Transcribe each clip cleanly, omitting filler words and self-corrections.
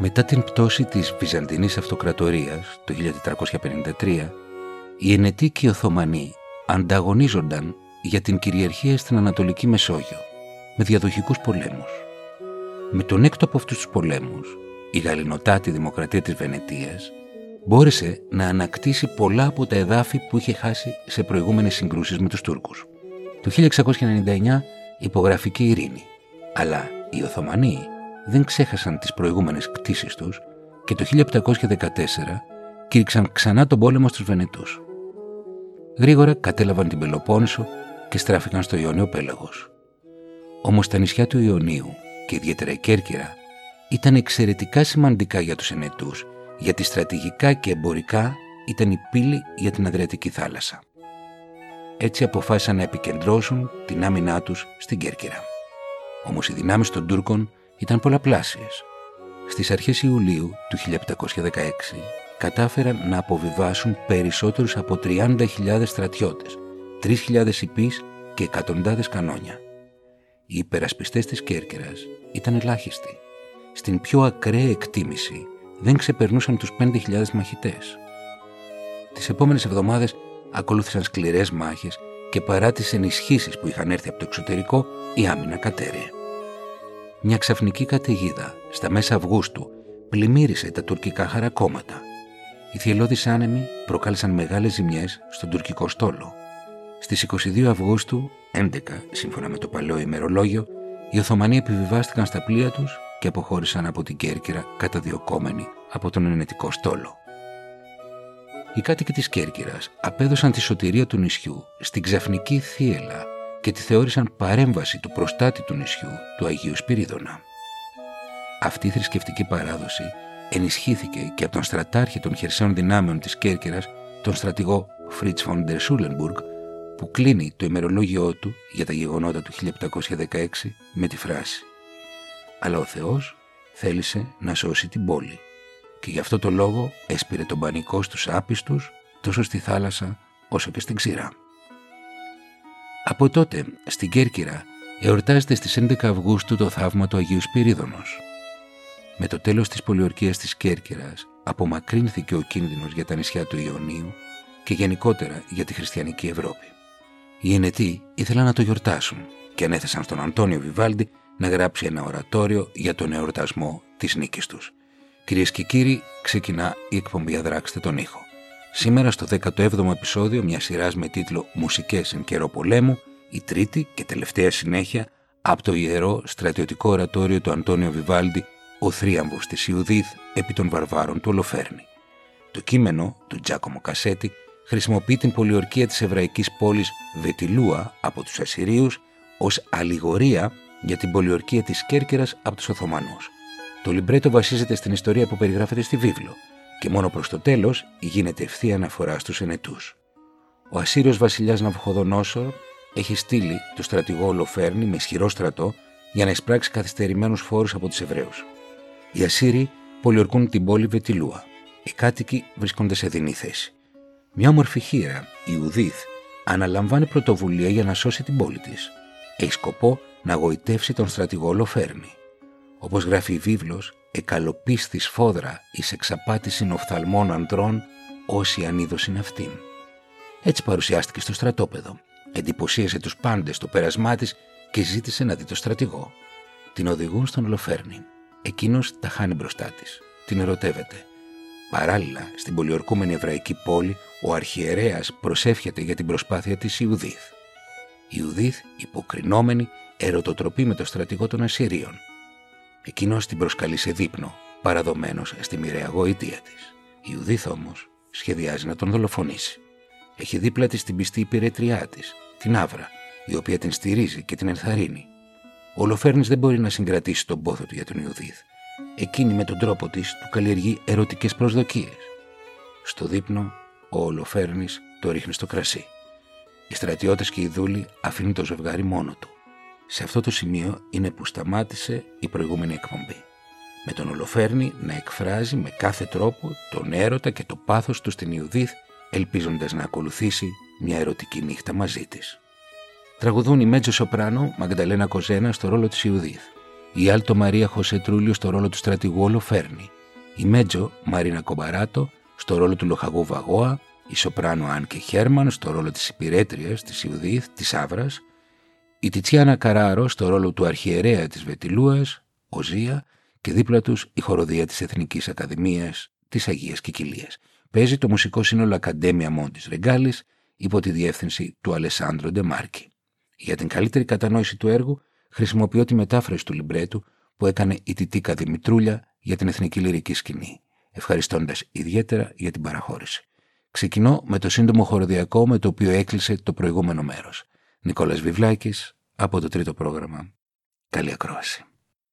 Μετά την πτώση της Βυζαντινής Αυτοκρατορίας το 1453, οι Ενετοί και οι Οθωμανοί ανταγωνίζονταν για την κυριαρχία στην Ανατολική Μεσόγειο με διαδοχικούς πολέμους. Με τον έκτο από αυτούς τους πολέμους, η γαληνοτάτη δημοκρατία της Βενετίας μπόρεσε να ανακτήσει πολλά από τα εδάφη που είχε χάσει σε προηγούμενες συγκρούσεις με τους Τούρκους. Το 1699 υπογράφει και η ειρήνη, αλλά οι Οθωμανοί δεν ξέχασαν τις προηγούμενες κτήσεις τους και το 1714 κήρυξαν ξανά τον πόλεμο στους Βενετούς. Γρήγορα κατέλαβαν την Πελοπόννησο και στράφηκαν στο Ιόνιο Πέλαγος. Όμως τα νησιά του Ιωνίου και ιδιαίτερα η Κέρκυρα ήταν εξαιρετικά σημαντικά για τους Ενετούς, γιατί στρατηγικά και εμπορικά ήταν η πύλη για την Αδριατική θάλασσα. Έτσι αποφάσισαν να επικεντρώσουν την άμυνά τους στην Κέρκυρα. Όμως οι δυνάμεις των Τούρκων ήταν πολλαπλάσιες. Στις αρχές Ιουλίου του 1716 κατάφεραν να αποβιβάσουν περισσότερους από 30.000 στρατιώτες, 3.000 ιππείς και εκατοντάδες κανόνια. Οι υπερασπιστές της Κέρκυρας ήταν ελάχιστοι. Στην πιο ακραία εκτίμηση δεν ξεπερνούσαν τους 5.000 μαχητές. Τις επόμενες εβδομάδες ακολούθησαν σκληρές μάχες και παρά τις ενισχύσεις που είχαν έρθει από το εξωτερικό, η άμυνα κατέρριε. Μια ξαφνική καταιγίδα στα μέσα Αυγούστου πλημμύρισε τα τουρκικά χαρακόμματα. Οι θυελλώδεις άνεμοι προκάλεσαν μεγάλες ζημιές στον τουρκικό στόλο. Στις 22 Αυγούστου, 11 σύμφωνα με το παλαιό ημερολόγιο, οι Οθωμανοί επιβιβάστηκαν στα πλοία τους και αποχώρησαν από την Κέρκυρα καταδιωκόμενοι από τον Ενετικό στόλο. Οι κάτοικοι της Κέρκυρας απέδωσαν τη σωτηρία του νησιού στην ξαφνική θύελλα και τη θεώρησαν παρέμβαση του προστάτη του νησιού, του Αγίου Σπυρίδωνα. Αυτή η θρησκευτική παράδοση ενισχύθηκε και από τον στρατάρχη των χερσαίων δυνάμεων της Κέρκυρας, τον στρατηγό Φρίτς φον ντερ Σούλενμπουργκ, που κλείνει το ημερολόγιό του για τα γεγονότα του 1716 με τη φράση «Αλλά ο Θεός θέλησε να σώσει την πόλη και γι' αυτό το λόγο έσπηρε τον πανικό στους άπιστους τόσο στη θάλασσα όσο και στην ξηρά». Από τότε, στην Κέρκυρα, εορτάζεται στις 11 Αυγούστου το θαύμα του Αγίου Σπυρίδωνος. Με το τέλος της πολιορκίας της Κέρκυρας, απομακρύνθηκε ο κίνδυνος για τα νησιά του Ιωνίου και γενικότερα για τη χριστιανική Ευρώπη. Οι Ενετοί ήθελαν να το γιορτάσουν και ανέθεσαν στον Αντώνιο Βιβάλντι να γράψει ένα ορατόριο για τον εορτασμό της νίκης τους. Κυρίες και κύριοι, ξεκινά η εκπομπή «Αδράξτε τον ήχο». Σήμερα στο 17ο επεισόδιο μιας σειράς με τίτλο «Μουσικές εν καιρό πολέμου», η τρίτη και τελευταία συνέχεια από το ιερό στρατιωτικό ορατόριο του Αντώνιο Βιβάλντι, «Ο θρίαμβος της Ιουδίθ επί των βαρβάρων του Ολοφέρνη». Το κείμενο του Τζάκομο Κασέτη χρησιμοποιεί την πολιορκία της εβραϊκής πόλης Βετιλούα από τους Ασσυρίους ως αλληγορία για την πολιορκία της Κέρκυρας από τους Οθωμανούς. Το λιμπρέτο βασίζεται στην ιστορία που περιγράφεται στη βίβλο και μόνο προς το τέλος γίνεται ευθεία αναφορά στους Ενετούς. Ο Ασσύριος βασιλιάς Ναβουχοδονόσορ έχει στείλει το στρατηγό Ολοφέρνη με ισχυρό στρατό για να εισπράξει καθυστερημένους φόρους από τους Εβραίους. Οι Ασσύριοι πολιορκούν την πόλη Βετιλούα. Οι κάτοικοι βρίσκονται σε δεινή θέση. Μια όμορφη χήρα, η Ουδίθ, αναλαμβάνει πρωτοβουλία για να σώσει την πόλη της. Έχει σκοπό να γοητεύσει τον στρατηγό Ολοφέρνη. Όπως γράφει η βίβλος, εκαλοπίστη σφόδρα εις εξαπάτησιν οφθαλμών ανδρών, όσοι ανίδωσιν αυτήν. Έτσι παρουσιάστηκε στο στρατόπεδο. Εντυπωσίασε τους πάντες το πέρασμά της και ζήτησε να δει το στρατηγό. Την οδηγούν στον Ολοφέρνη. Εκείνος τα χάνει μπροστά της. Την ερωτεύεται. Παράλληλα, στην πολιορκούμενη εβραϊκή πόλη, ο αρχιερέας προσεύχεται για την προσπάθεια της Ιουδίθ. Η Ιουδίθ, υποκρινόμενη, ερωτοτροπεί με το στρατηγό των Ασσυρίων. Εκείνος την προσκαλεί σε δείπνο, παραδομένος στη μοιραία γοητεία της. Η Ιουδίθ όμως σχεδιάζει να τον δολοφονήσει. Έχει δίπλα της την πιστή υπηρέτριά της, την Άβρα, η οποία την στηρίζει και την ενθαρρύνει. Ο Ολοφέρνης δεν μπορεί να συγκρατήσει τον πόθο του για τον Ιουδίθ. Εκείνη με τον τρόπο της του καλλιεργεί ερωτικές προσδοκίες. Στο δείπνο, ο Ολοφέρνης το ρίχνει στο κρασί. Οι στρατιώτες και οι δούλοι αφήνουν το ζευγάρι μόνο του. Σε αυτό το σημείο είναι που σταμάτησε η προηγούμενη εκπομπή. Με τον Ολοφέρνη να εκφράζει με κάθε τρόπο τον έρωτα και το πάθος του στην Ιουδίθ, ελπίζοντας να ακολουθήσει μια ερωτική νύχτα μαζί της. Τραγουδούν η μέτζο σοπράνο Μαγδαλένα Κοζένα στο ρόλο της Ιουδίθ, η Άλτο Μαρία Χωσέ Τρούλιο στο ρόλο του στρατηγού Ολοφέρνη, η Μέτζο Μαρίνα Κομπαράτο στο ρόλο του λοχαγού Βαγόα, η Σοπράνο Άνκε Χέρμαν στο ρόλο της υπηρέτριας, της Ιουδίθ, της Άβρας, η Τιτσιάνα Καράρο στο ρόλο του αρχιερέα της Βετιλούας, Οζία, και δίπλα τους η χοροδία της Εθνικής Ακαδημίας της Αγίας Κικιλίας. Παίζει το μουσικό σύνολο Ακαντέμια Μόντις Ρεγκάλης υπό τη διεύθυνση του Αλεσάνδρο Ντεμάρκη. Για την καλύτερη κατανόηση του έργου χρησιμοποιώ τη μετάφραση του λιμπρέτου που έκανε η Τιτίκα Δημητρούλια για την Εθνική Λυρική Σκηνή, ευχαριστώντας ιδιαίτερα για την παραχώρηση. Ξεκινώ με το σύντομο χοροδιακό με το οποίο έκλεισε το προηγούμενο μέρος. Νικόλας Βιβλάκης από το τρίτο πρόγραμμα. Καλή ακρόαση.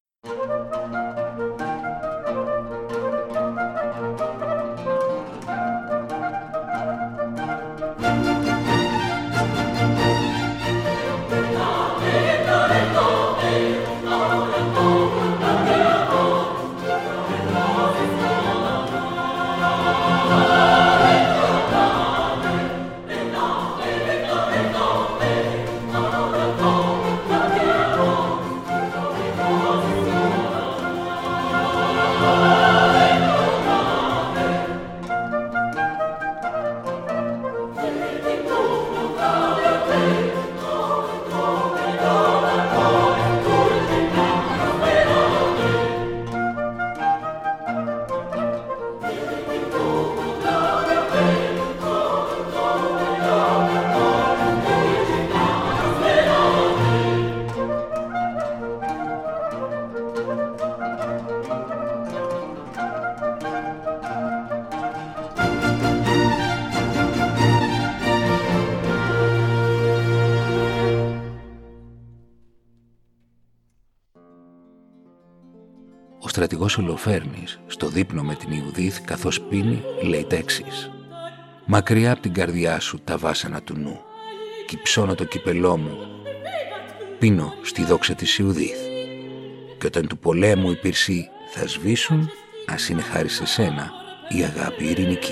Ο στρατηγός Ολοφέρνης, στο δείπνο με την Ιουδίθ καθώς πίνει, λέει τα εξής: «Μακριά απ' την καρδιά σου τα βάσανα του νου, κυψώνω το κυπελό μου, πίνω στη δόξα της Ιουδίθ. Και όταν του πολέμου οι πυρσοί θα σβήσουν, ας είναι χάρη σε σένα η αγάπη ειρηνική».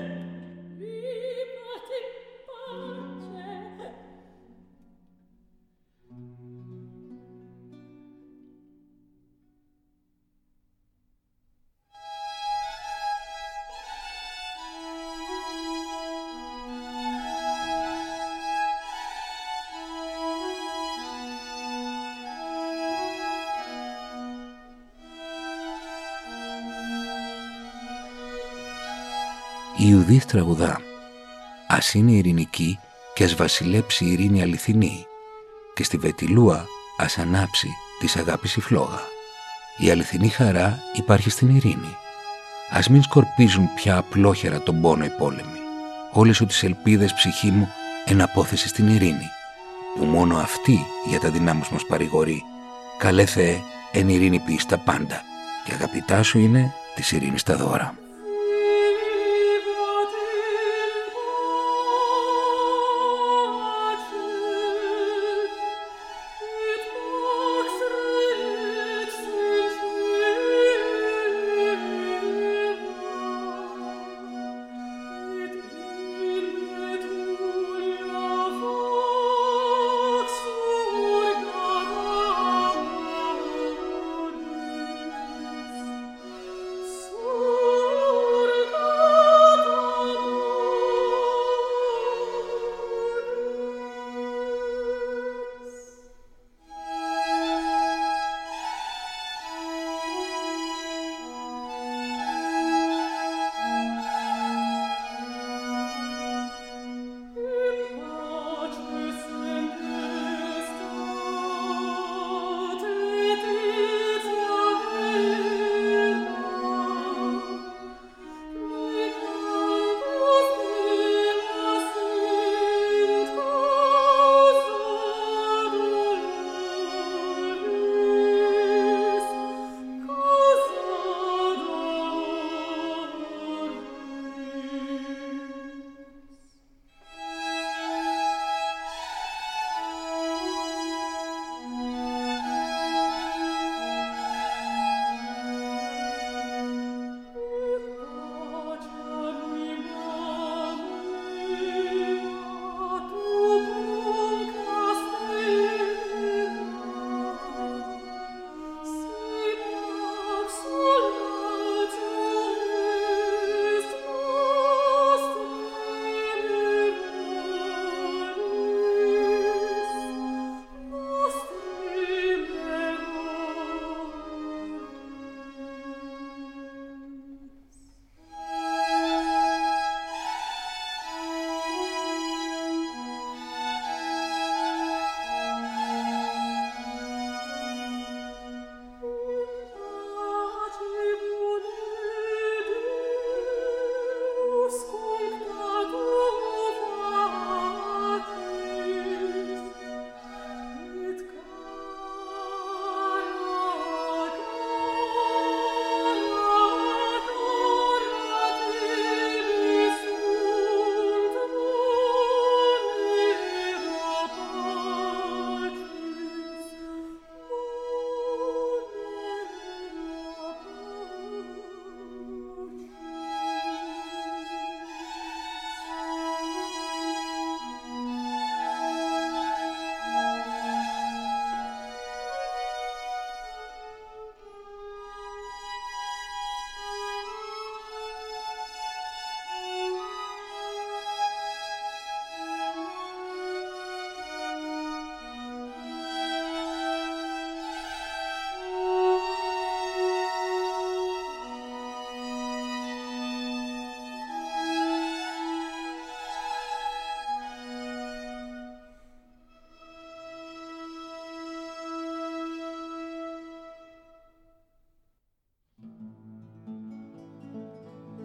Η Ιουδίθ τραγουδά: «Ας είναι ειρηνική και ας βασιλέψει η ειρήνη αληθινή, και στη Βετιλούα ας ανάψει της αγάπης η φλόγα. Η αληθινή χαρά υπάρχει στην ειρήνη. Ας μην σκορπίζουν πια απλόχερα τον πόνο οι πόλεμοι. Όλες σου τις ελπίδες, ψυχή μου, εναπόθεση στην ειρήνη, που μόνο αυτή για τα δυνάμους μας παρηγορεί. Καλέ Θεέ, εν ειρήνη ποιείς τα πάντα, και αγαπητά σου είναι της ειρήνης τα δώρα». Oh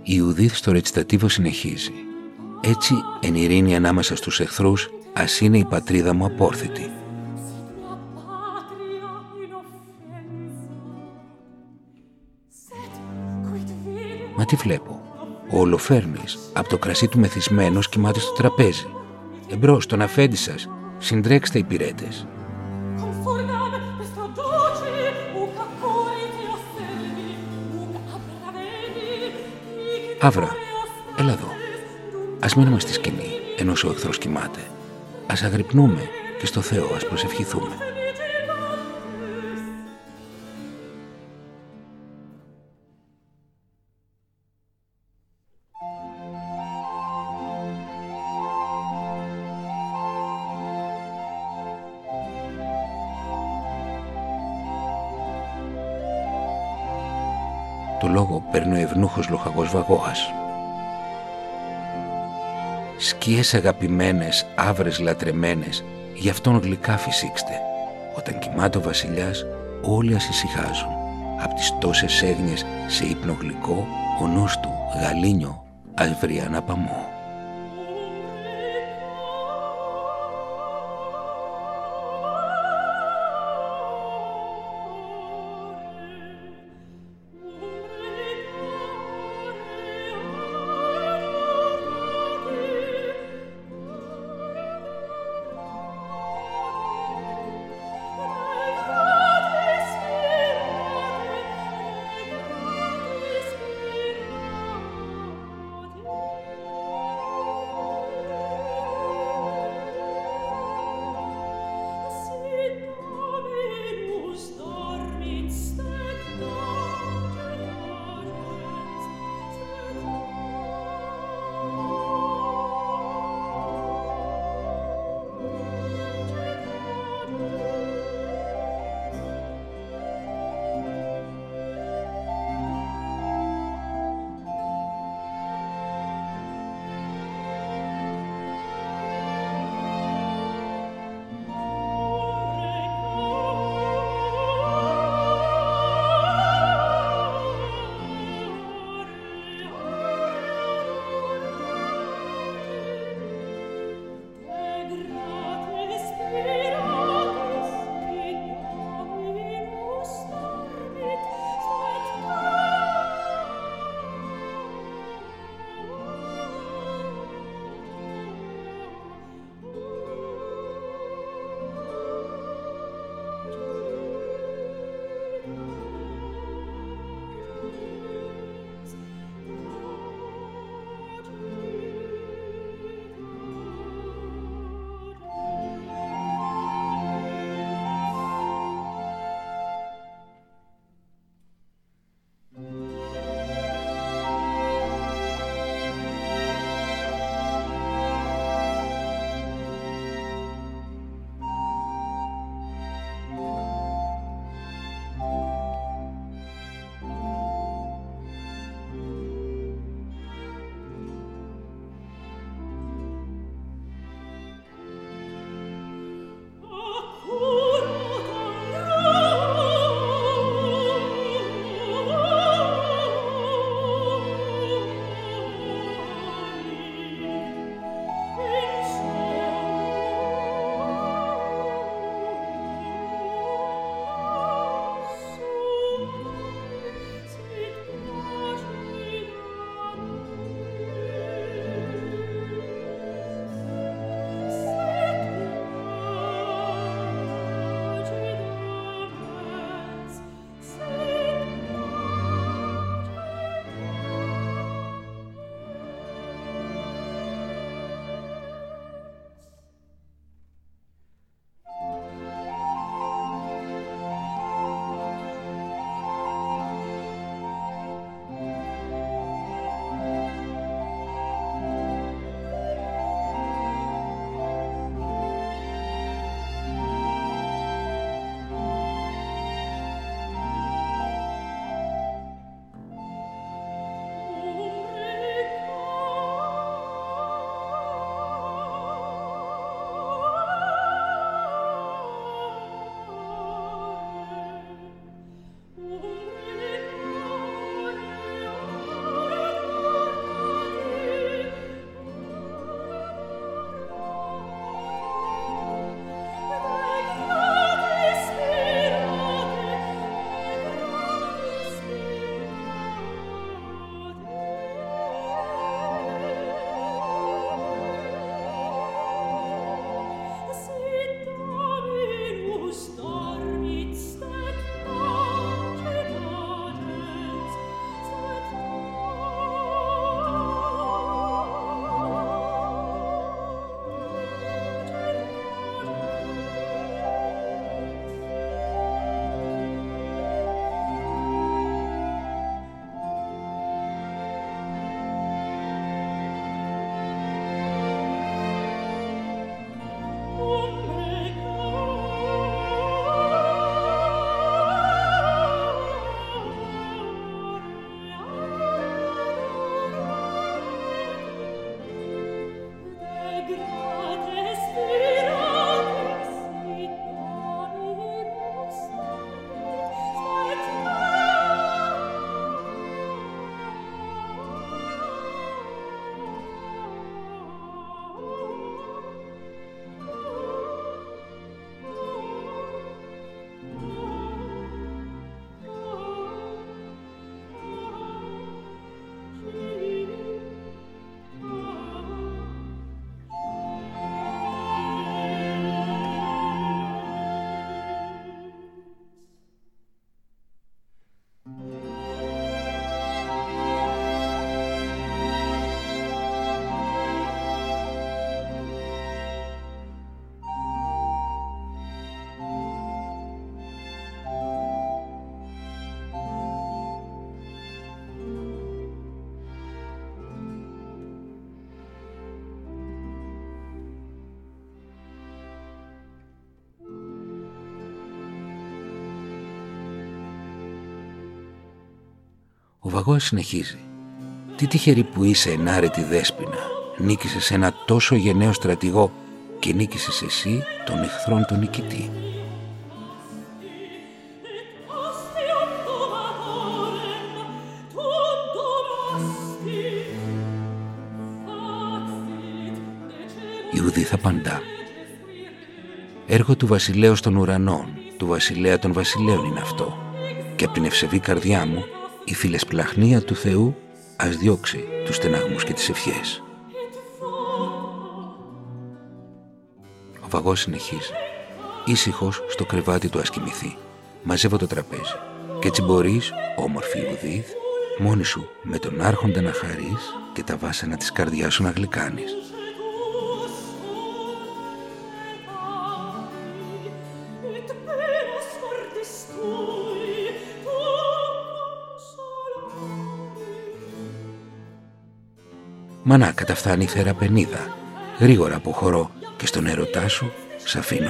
Η Ιουδίθ στο ρετσιτατίβο συνεχίζει. Έτσι, εν ειρήνη ανάμεσα στους εχθρούς, ας είναι η πατρίδα μου απόρθητη. Μα τι βλέπω. Ο Ολοφέρνης, από το κρασί του μεθυσμένος, κοιμάται στο τραπέζι. Εμπρός, τον αφέντη σας, συντρέξτε υπηρέτες. Αύρα, έλα εδώ. Ας μείνουμε στη σκηνή, ενώ ο εχθρός κοιμάται. Ας αγρυπνούμε και στο Θεό ας προσευχηθούμε. Το λόγο παίρνει ο ευνούχος λοχαγός Βαγώας. Σκιές αγαπημένες, άβρες λατρεμένες, γι' αυτόν γλυκά φυσήξτε. Όταν κοιμάται ο βασιλιάς, όλοι ας ησυχάζουν. Απ' τις τόσες έγνοιες σε ύπνο γλυκό, ο νους του, γαλήνιο, ας βρει αναπαμό. Ο Βαγόας συνεχίζει. «Τι τυχερή που είσαι, ενάρετη δέσποινα. Νίκησες ένα τόσο γενναίο στρατηγό και νίκησες εσύ τον εχθρόν τον νικητή». Ιουδίθ απαντά. «Έργο του βασιλέως των ουρανών, του βασιλέα των βασιλέων είναι αυτό, και από την ευσεβή καρδιά μου η φιλεσπλαχνία του Θεού ας διώξει τους στεναγμούς και τις ευχές». Ο Βαγός συνεχίζει. Ήσυχος στο κρεβάτι του ας κοιμηθεί. Μαζεύω το τραπέζι. Και έτσι μπορείς, όμορφη Ιουδίθ, μόνη σου με τον άρχοντα να χαρείς και τα βάσανα της καρδιάς σου να γλυκάνεις. Μα να, καταφθάνει η θεραπενίδα. Γρήγορα αποχωρώ και στον έρωτά σου σ' αφήνω.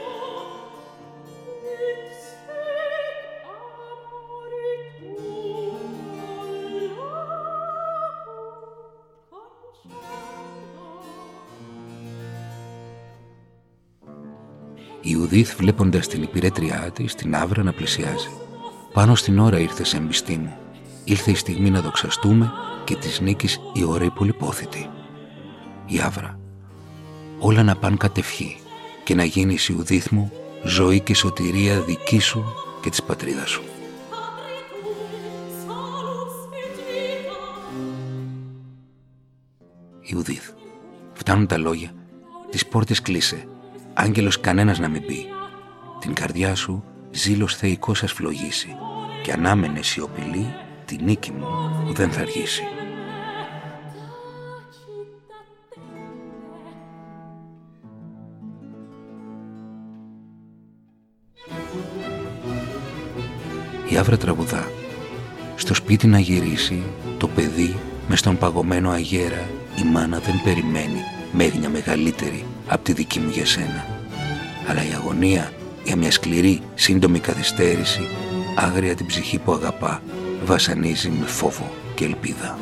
Η Ιουδίθ, βλέποντας την υπηρέτριά της, την Άβρα να πλησιάζει. Πάνω στην ώρα ήρθες, εμπιστή μου. Ήλθε η στιγμή να δοξαστούμε και της νίκης η ώρα η πολυπόθητη. Η Άβρα. Όλα να πάνε κατευχή και να γίνεις, Ιουδίθ μου, ζωή και σωτηρία δική σου και της πατρίδας σου. Ιουδίθ. Φτάνουν τα λόγια. Τις πόρτες κλείσε. Άγγελος κανένας να μην μπει. Την καρδιά σου ζήλος θεϊκός ας φλογίσει και ανάμενε σιωπηλή τη νίκη μου που δεν θα αργήσει. Η Άβρα τραγουδά. Στο σπίτι να γυρίσει το παιδί μες στον παγωμένο αγέρα η μάνα δεν περιμένει μέγνια μεγαλύτερη απ' τη δική μου για σένα. Αλλά η αγωνία για μια σκληρή σύντομη καθυστέρηση άγρια την ψυχή που αγαπά βασανίζει με φόβο και ελπίδα.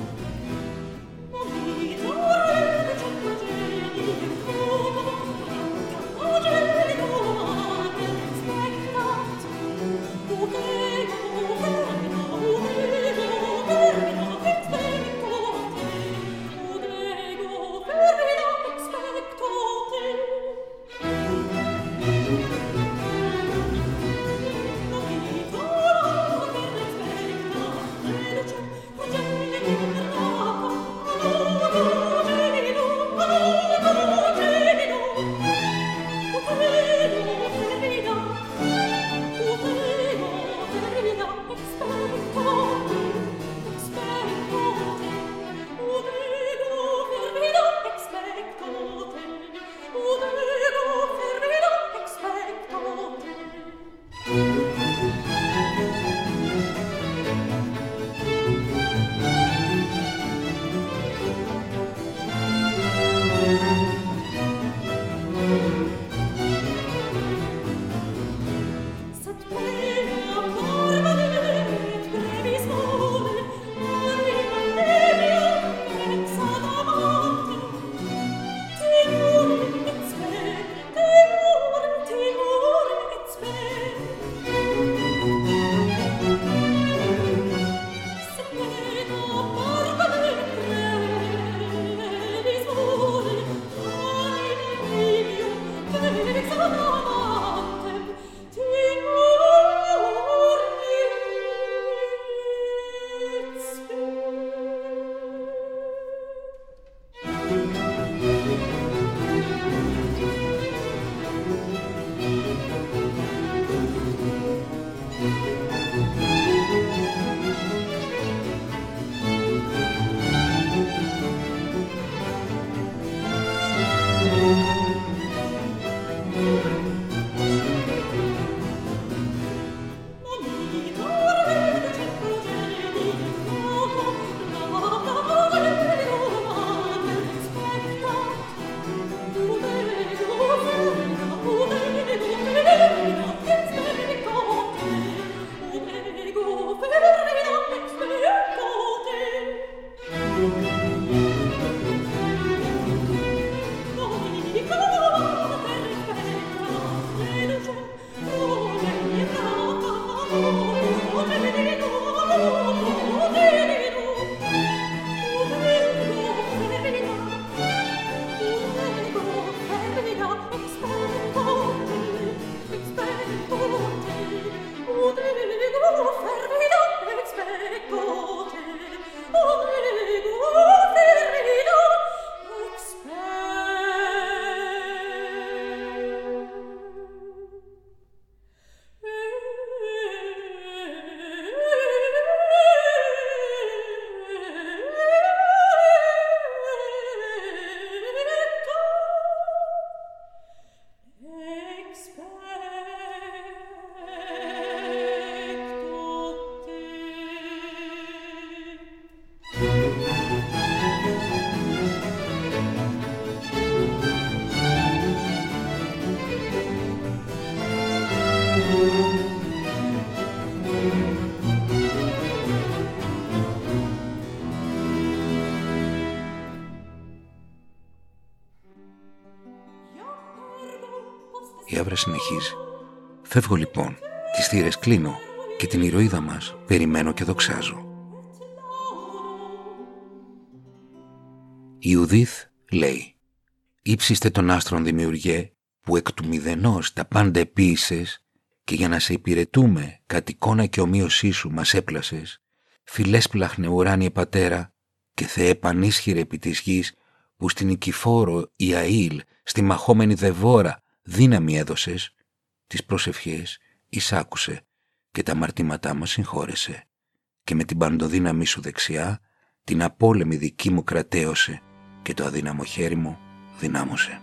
Η άβρα συνεχίζει. Φεύγω λοιπόν, τις θύρες κλείνω και την ηρωίδα μας περιμένω και δοξάζω. Η Ιουδίθ λέει: «Ήψιστε των άστρων δημιουργέ, που εκ του μηδενός τα πάντα επίησες και για να σε υπηρετούμε κατ' εικόνα και ομοίωσή σου μας έπλασες, φιλέσπλαχνε ουράνιε πατέρα και Θεέ πανίσχυρε επί της γης, που στην Οικηφόρο Ιαήλ, στη μαχόμενη Δεβόρα δύναμη έδωσες, τις προσευχές εισάκουσε και τα αμαρτήματά μας συγχώρεσε και με την παντοδύναμή σου δεξιά την απόλεμη δική μου κρατέωσε και το αδύναμο χέρι μου δυνάμωσε».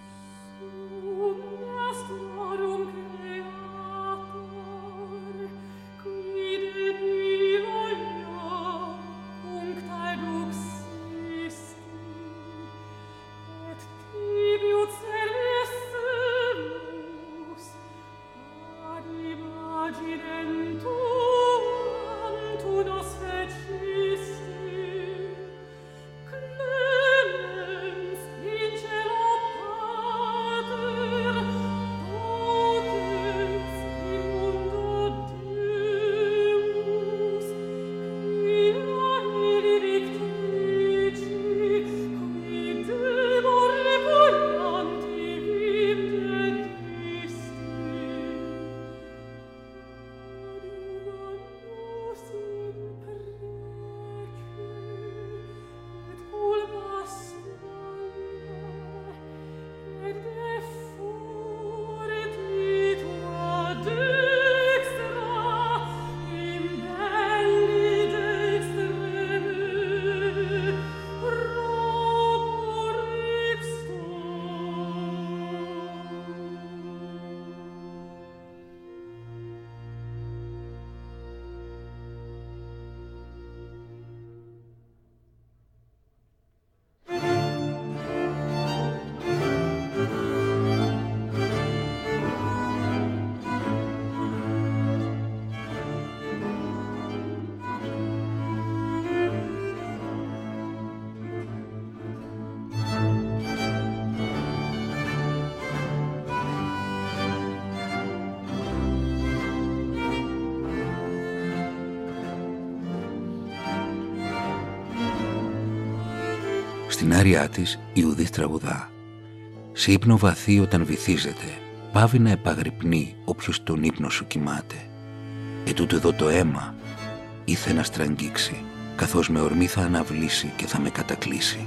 Στην άριά της η Ιουδίθ τραγουδά: «Σε ύπνο βαθύ όταν βυθίζεται, πάβει να επαγρυπνεί όποιος τον ύπνο σου κοιμάται. Ετούτο εδώ το αίμα ήθε να στραγγίξει, καθώς με ορμή θα αναβλήσει και θα με κατακλείσει».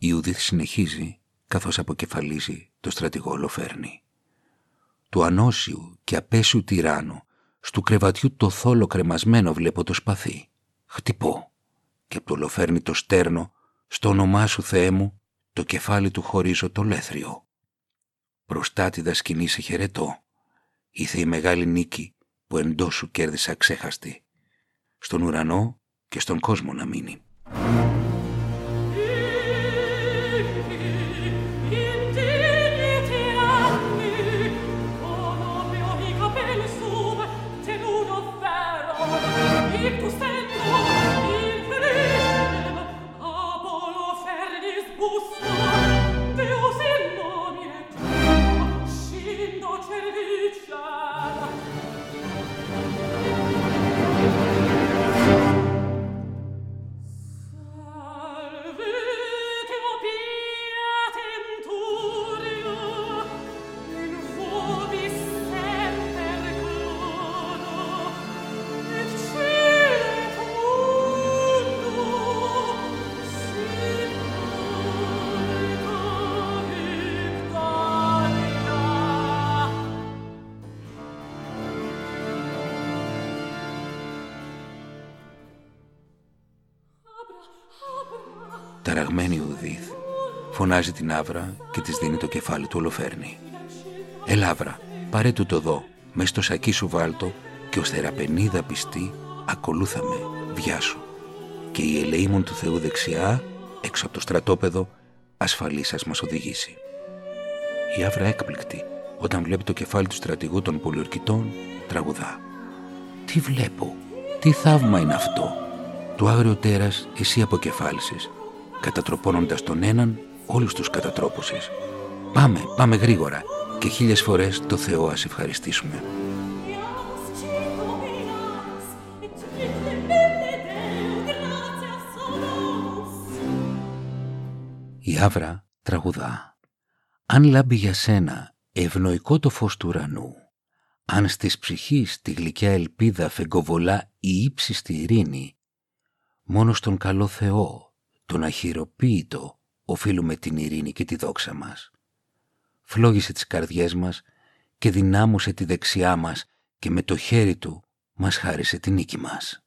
Η Ιουδίθ συνεχίζει καθώς αποκεφαλίζει το στρατηγό Ολοφέρνη. Του ανώσιου και απέσιου τυράννου, στου κρεβατιού το θόλο κρεμασμένο βλέπω το σπαθί. Χτυπώ και απ' το Ολοφέρνη το στέρνο, στο όνομά σου Θεέ μου, το κεφάλι του χωρίζω το λέθριο. Προστάτηδα σκηνή σε χαιρετώ. Ήθε η μεγάλη νίκη που εντός σου κέρδισα ξέχαστη. Στον ουρανό και στον κόσμο να μείνει. Ταραγμένη Ιουδίθ φωνάζει την Άβρα και της δίνει το κεφάλι του Ολοφέρνη. «Έλα Άβρα, πάρε του το δω, μες στο σακί σου βάλτο και ως θεραπενίδα πιστή ακολούθαμε, βιάσου. Και η ελεήμων του Θεού δεξιά, έξω από το στρατόπεδο, ασφαλής σας μας οδηγήσει». Η Άβρα έκπληκτη, όταν βλέπει το κεφάλι του στρατηγού των πολιορκητών, τραγουδά. «Τι βλέπω, τι θαύμα είναι αυτό! Του άγριο τέρας εσύ αποκεφάλισες, κατατροπώνοντας τον έναν, όλους τους κατατρόπωσες. Πάμε γρήγορα και 1000 φορές το Θεό ας ευχαριστήσουμε». Η Άβρα τραγουδά. «Αν λάμπει για σένα ευνοϊκό το φως του ουρανού, αν στις ψυχής τη γλυκιά ελπίδα φεγκοβολά η ύψιστη ειρήνη, μόνο στον καλό Θεό, τον αχυροποίητο, οφείλουμε την ειρήνη και τη δόξα μας. Φλόγισε τις καρδιές μας και δυνάμωσε τη δεξιά μας και με το χέρι του μας χάρισε τη νίκη μας».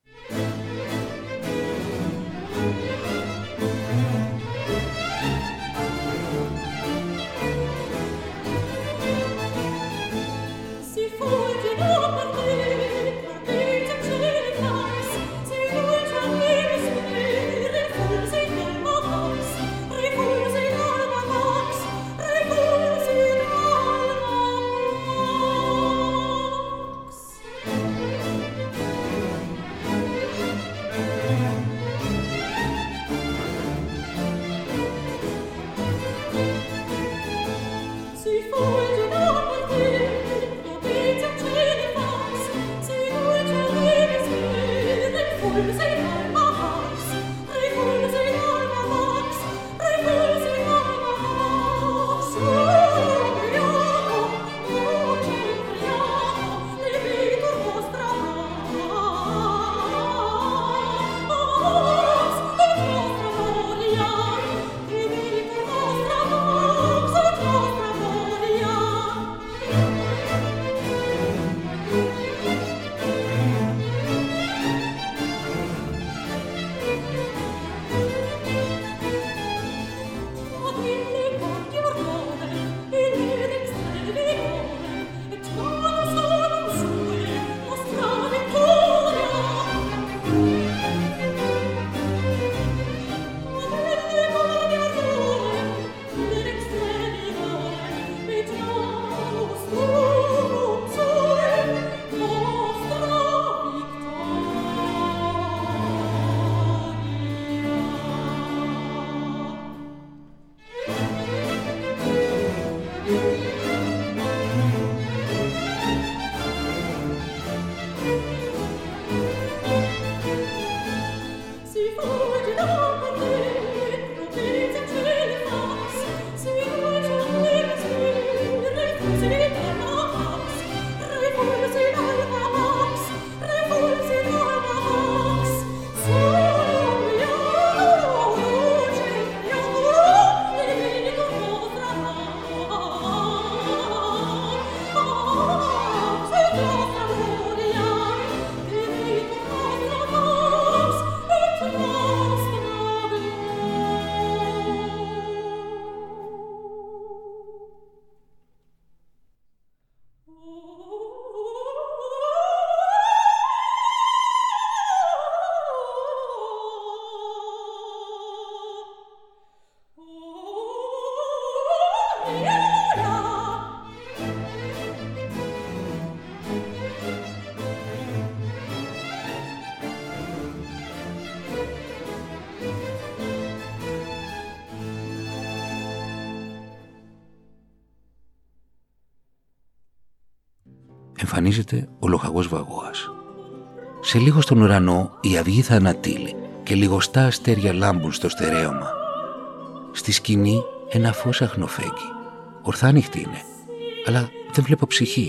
εμφανίζεται ο λοχαγός Βαγώας. Σε λίγο στον ουρανό η αυγή θα ανατείλει και λιγοστά αστέρια λάμπουν στο στερέωμα. Στη σκηνή ένα φως αχνοφέγγει. Ορθάνυχτη είναι, αλλά δεν βλέπω ψυχή.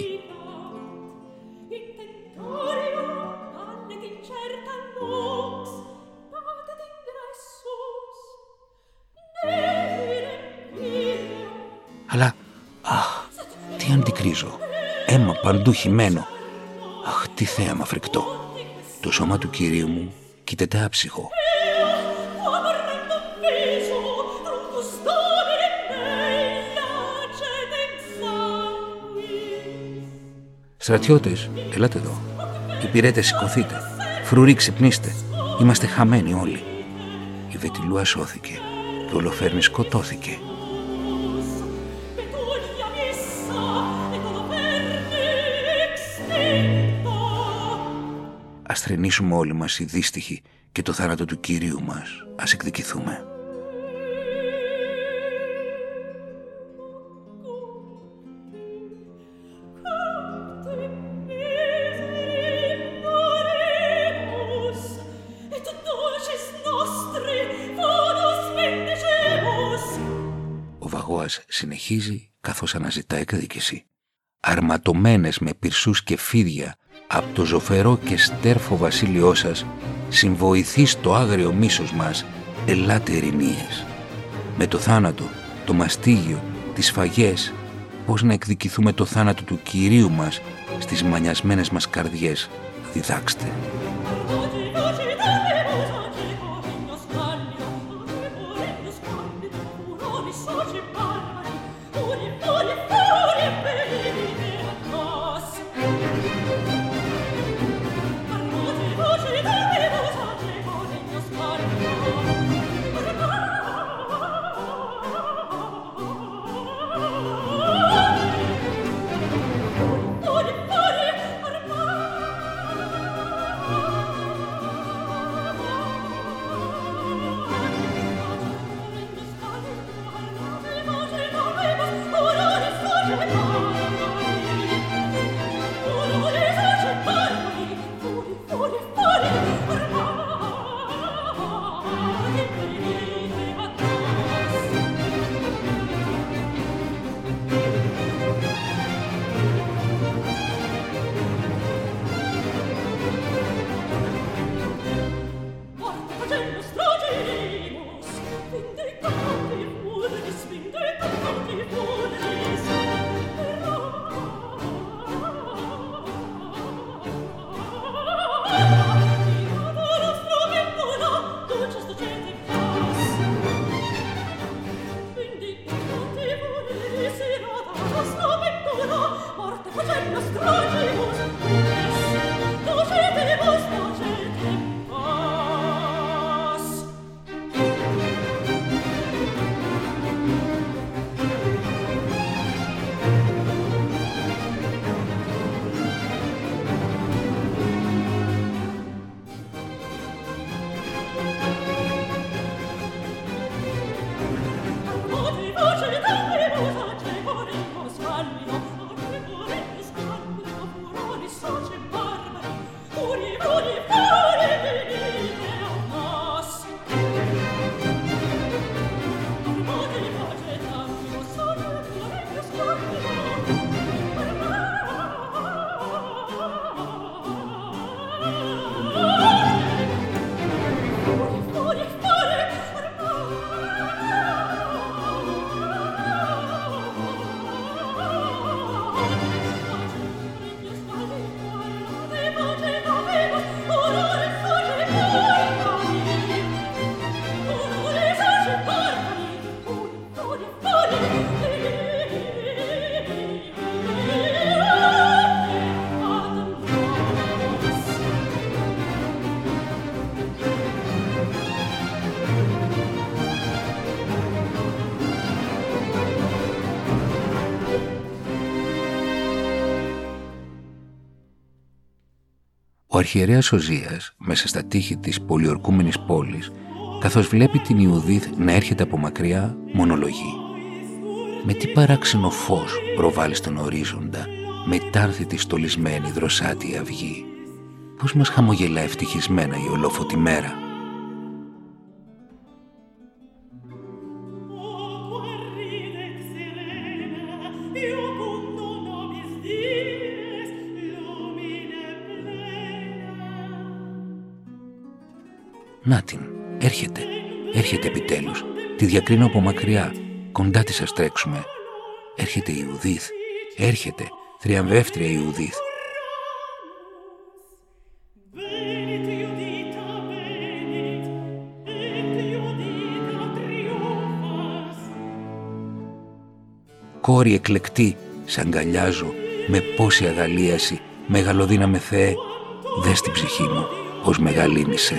Αλλά, αχ, τι αντικρίζω. Αίμα παντού χυμένο. Αχ, τι θέαμα φρικτό. Το σώμα του Κυρίου μου κοίταται άψυχο. Στρατιώτες, ελάτε εδώ. Υπηρέτες, σηκωθείτε. Φρουροί, ξυπνήστε. Είμαστε χαμένοι όλοι. Η Βετιλούα σώθηκε και ο Ολοφέρνης σκοτώθηκε. Ας θρηνήσουμε όλοι μας οι δύστιχοι και το θάνατο του Κυρίου μας ας εκδικηθούμε. Ο Βαγώας συνεχίζει καθώς αναζητά εκδίκηση. Αρματωμένες με πυρσούς και φίδια από το ζωφερό και στέρφο βασίλειό σας, συμβοηθείς το άγριο μίσος μας, ελάτε ειρηνίες. Με το θάνατο, το μαστίγιο, τις φαγές, πώς να εκδικηθούμε το θάνατο του Κυρίου μας στις μανιασμένες μας καρδιές, διδάξτε. Ο αρχιερέας Οζίας, μέσα στα τείχη της πολιορκούμενης πόλης, καθώς βλέπει την Ιουδίθ να έρχεται από μακριά, μονολογεί. Με τι παράξενο φως προβάλλει στον ορίζοντα μετάνθητη στολισμένη δροσάτη αυγή, πώς μας χαμογελά ευτυχισμένα η ολόφωτη μέρα. Να την, έρχεται επιτέλους. Τη διακρίνω από μακριά, κοντά της ας τρέξουμε. Έρχεται η Ιουδίθ, έρχεται, θριαμβεύτρια η Ιουδίθ. Κόρη εκλεκτή, σ' αγκαλιάζω, με πόση αγαλίαση, μεγαλοδύναμε Θεέ, δες την ψυχή μου, πως μεγαλύνησε.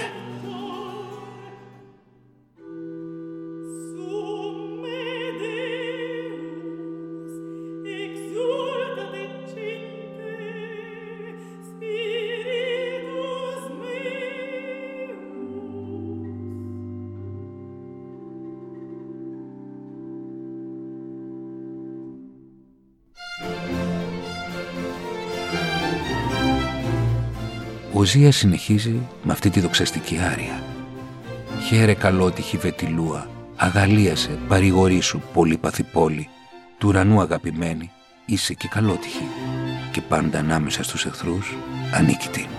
Ο Ζίας συνεχίζει με αυτή τη δοξαστική άρια. Χαίρε καλότυχη Βετιλούα, αγαλίασε, παρηγορήσου, πολύπαθη πόλη, του ουρανού αγαπημένη, είσαι και καλότυχη, και πάντα ανάμεσα στους εχθρούς ανίκητη.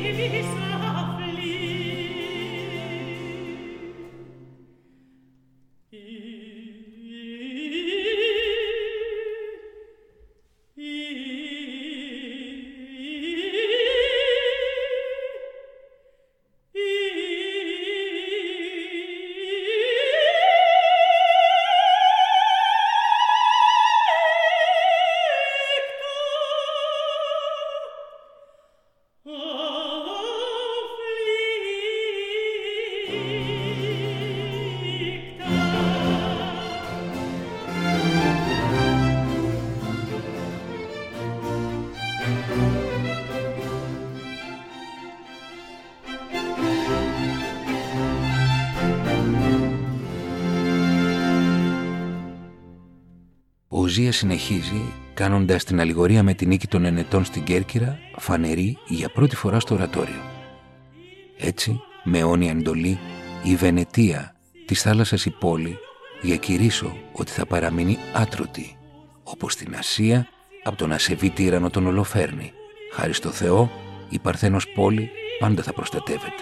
Ο Ουζίας συνεχίζει κάνοντας την αλληγορία με την νίκη των Ενετών στην Κέρκυρα φανερή για πρώτη φορά στο ορατόριο. Έτσι, με αιώνια εντολή, η Βενετία της θάλασσας η πόλη διακηρύσω ότι θα παραμείνει άτρωτη, όπως στην Ασία από τον ασεβή τύρανο τον Ολοφέρνη. Χάρη στο Θεό, η Παρθένος πόλη πάντα θα προστατεύεται.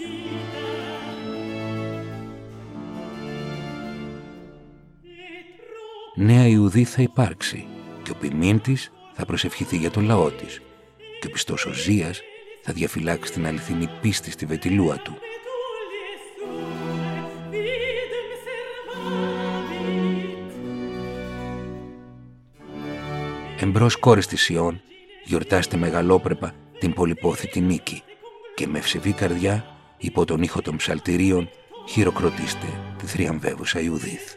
Νέα Ιουδή θα υπάρξει και ο ποιμήν της θα προσευχηθεί για το λαό της και ο πιστός Ουζίας θα διαφυλάξει την αληθινή πίστη στη βετηλούα του. Εμπρός κόρες της Ιών, γιορτάστε μεγαλόπρεπα την πολυπόθητη νίκη και με ευσεβή καρδιά υπό τον ήχο των ψαλτηρίων χειροκροτήστε τη θριαμβεύουσα Ιουδίθ.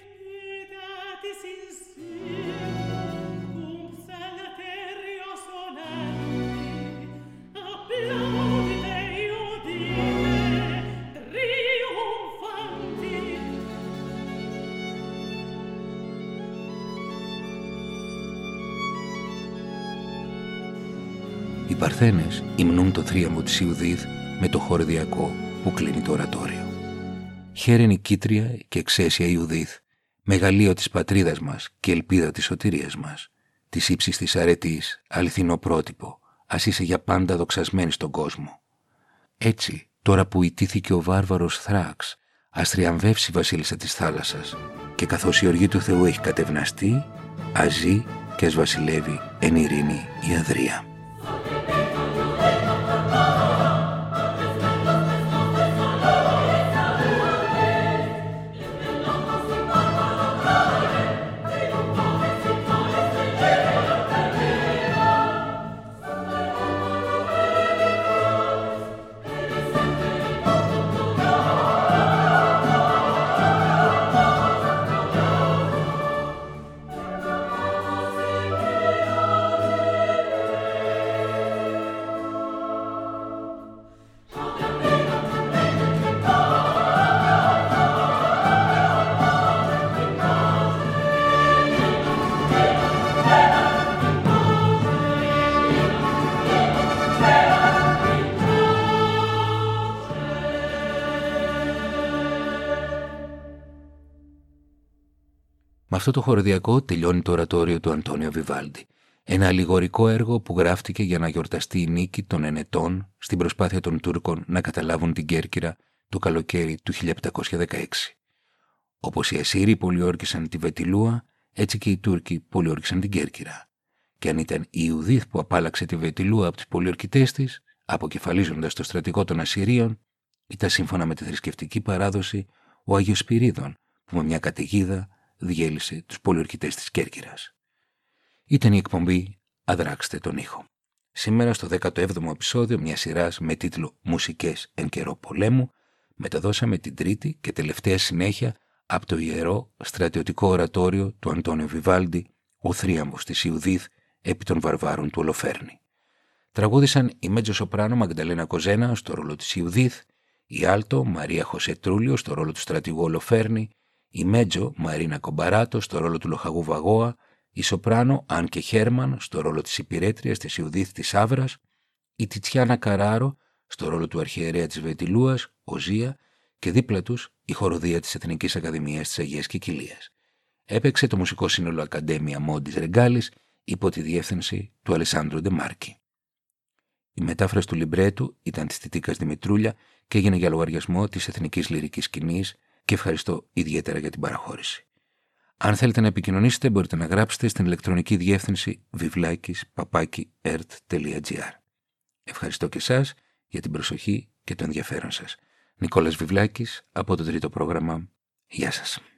Οι Παρθένες υμνούν το θρίαμβο της Ιουδίθ με το χορδιακό που κλείνει το ορατόριο. Χαίρεν η Κίτρια και εξαίσια Ιουδίθ, μεγαλείο της πατρίδας μας και ελπίδα της σωτηρίας μας, της ύψης της αρετής, αληθινό πρότυπο, ας είσαι για πάντα δοξασμένη στον κόσμο. Έτσι, τώρα που ητήθηκε ο βάρβαρος Θράξ, ας θριαμβεύσει η βασίλισσα της θάλασσας και καθώς η οργή του Θεού έχει κατευναστεί, ας ζει και ας βασιλεύει εν ειρήνη η Αδρία. Με αυτό το χοροδιακό τελειώνει το ορατόριο του Αντώνιο Βιβάλντι. Ένα αλληγορικό έργο που γράφτηκε για να γιορταστεί η νίκη των Ενετών στην προσπάθεια των Τούρκων να καταλάβουν την Κέρκυρα το καλοκαίρι του 1716. Όπως οι Ασσύριοι πολιόρκησαν τη Βετηλούα, έτσι και οι Τούρκοι πολιόρκησαν την Κέρκυρα. Και αν ήταν η Ιουδίθ που απάλαξε τη Βετηλούα από τους πολιορκητές της, αποκεφαλίζοντας το στρατηγό των Ασσυρίων, ήταν σύμφωνα με τη θρησκευτική παράδοση ο Άγιος Σπυρίδων, που με μια καταιγίδα διέλυσε τους πολιορκητές της Κέρκυρας. Ήταν η εκπομπή «Αδράξτε τον ήχο». Σήμερα στο 17ο επεισόδιο μιας σειράς με τίτλο «Μουσικές εν καιρό πολέμου» μεταδώσαμε την τρίτη και τελευταία συνέχεια από το ιερό στρατιωτικό ορατόριο του Αντώνιο Βιβάλντι «Ο θρίαμβος της Ιουδίθ επί των βαρβάρων του Ολοφέρνη». Τραγούδησαν η μέτζο σοπράνο Μαγδαλένα Κοζένα στο ρόλο της Ιουδίθ, η άλτο Μαρία Χωσέ Τρούλιο στο ρόλο του στρατηγού Ολοφέρνη, η μέτζο Μαρίνα Κομπαράτο στο ρόλο του λοχαγού Βαγώα, η σοπράνο Άνκε Χέρμαν στο ρόλο της υπηρέτριας της Ιουδίθ της Άβρας, η Τιτσιάνα Καράρο στο ρόλο του αρχιερέα της Βετηλούας, Οζία, και δίπλα τους η χοροδία της Εθνικής Ακαδημίας της Αγίας Κικιλίας. Έπαιξε το μουσικό σύνολο Ακαδέμια Μόντις Ρεγκάλης υπό τη διεύθυνση του Αλεσάνδρο Ντεμάρκη. Η μετάφραση του λιμπρέτου ήταν της Τιτίκας Δημητρούλια και έγινε για λογαριασμό της Εθνικής Λυρικής Σκηνής και ευχαριστώ ιδιαίτερα για την παραχώρηση. Αν θέλετε να επικοινωνήσετε, μπορείτε να γράψετε στην ηλεκτρονική διεύθυνση vivlakis@ert.gr. Ευχαριστώ και εσάς για την προσοχή και το ενδιαφέρον σας. Νικόλας Βιβλάκης από το τρίτο πρόγραμμα. Γεια σας.